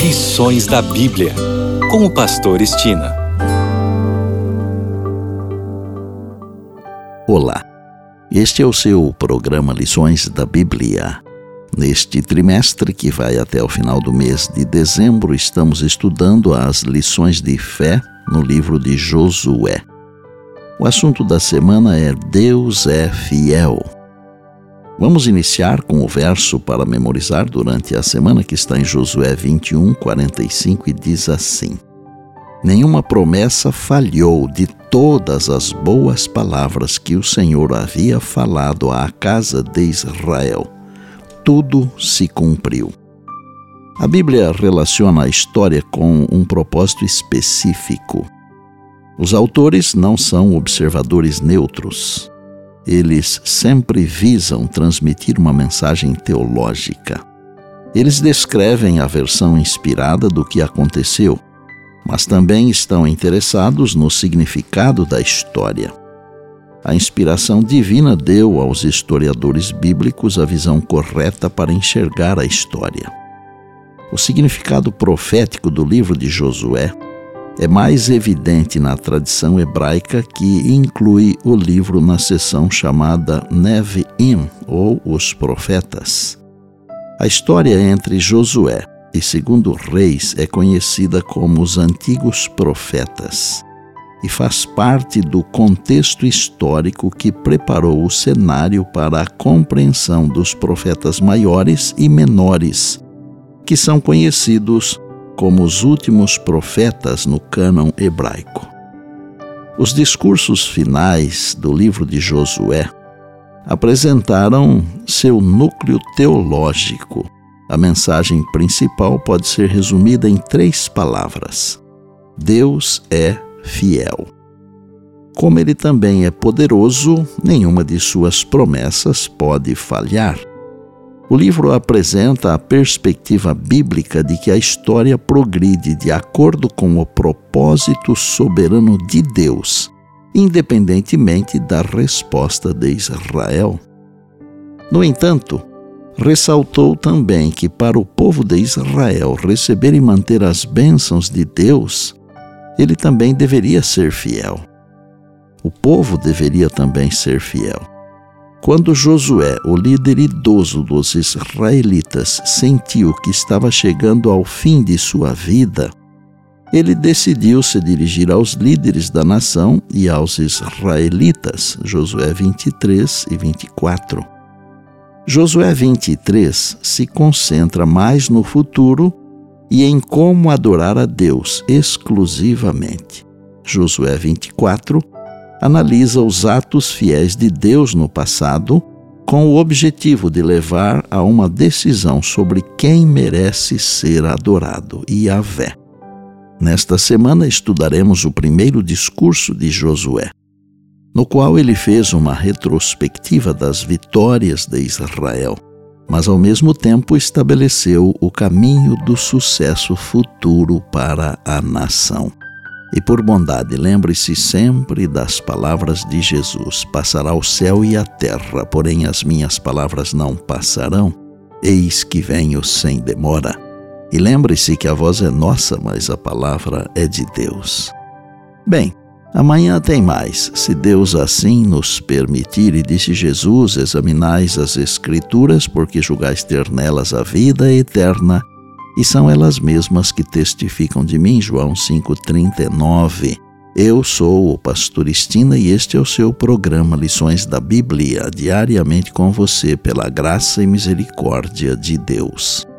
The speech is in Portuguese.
Lições da Bíblia, com o pastor Estina. Olá, este é o seu programa Lições da Bíblia. Neste trimestre, que vai até o final do mês de dezembro, estamos estudando as lições de fé no livro de Josué. O assunto da semana é Deus é fiel. Vamos iniciar com o verso para memorizar durante a semana, que está em Josué 21:45 e diz assim: Nenhuma promessa falhou de todas as boas palavras que o Senhor havia falado à casa de Israel. Tudo se cumpriu. A Bíblia relaciona a história com um propósito específico. Os autores não são observadores neutros. Eles sempre visam transmitir uma mensagem teológica. Eles descrevem a versão inspirada do que aconteceu, mas também estão interessados no significado da história. A inspiração divina deu aos historiadores bíblicos a visão correta para enxergar a história. O significado profético do livro de Josué é mais evidente na tradição hebraica, que inclui o livro na seção chamada Nevi'im, ou os profetas. A história entre Josué e 2 Reis é conhecida como os Antigos Profetas e faz parte do contexto histórico que preparou o cenário para a compreensão dos profetas maiores e menores, que são conhecidos como os últimos profetas no cânon hebraico. Os discursos finais do livro de Josué apresentaram seu núcleo teológico. A mensagem principal pode ser resumida em 3 palavras: Deus é fiel. Como Ele também é poderoso, nenhuma de suas promessas pode falhar. O livro apresenta a perspectiva bíblica de que a história progride de acordo com o propósito soberano de Deus, independentemente da resposta de Israel. No entanto, ressaltou também que para o povo de Israel receber e manter as bênçãos de Deus, ele também deveria ser fiel. O povo deveria também ser fiel. Quando Josué, o líder idoso dos israelitas, sentiu que estava chegando ao fim de sua vida, ele decidiu se dirigir aos líderes da nação e aos israelitas. Josué 23 e 24. Josué 23 se concentra mais no futuro e em como adorar a Deus exclusivamente. Josué 24 analisa os atos fiéis de Deus no passado, com o objetivo de levar a uma decisão sobre quem merece ser adorado, Yahvé. Nesta semana estudaremos o primeiro discurso de Josué, no qual ele fez uma retrospectiva das vitórias de Israel, mas ao mesmo tempo estabeleceu o caminho do sucesso futuro para a nação. E por bondade, lembre-se sempre das palavras de Jesus: passará o céu e a terra, porém as minhas palavras não passarão. Eis que venho sem demora. E lembre-se que a voz é nossa, mas a palavra é de Deus. Bem, amanhã tem mais, se Deus assim nos permitir. E disse Jesus: examinais as Escrituras, porque julgais ter nelas a vida eterna, e são elas mesmas que testificam de mim. João 5:39. Eu sou o pastor Estina e este é o seu programa Lições da Bíblia, diariamente com você, pela graça e misericórdia de Deus.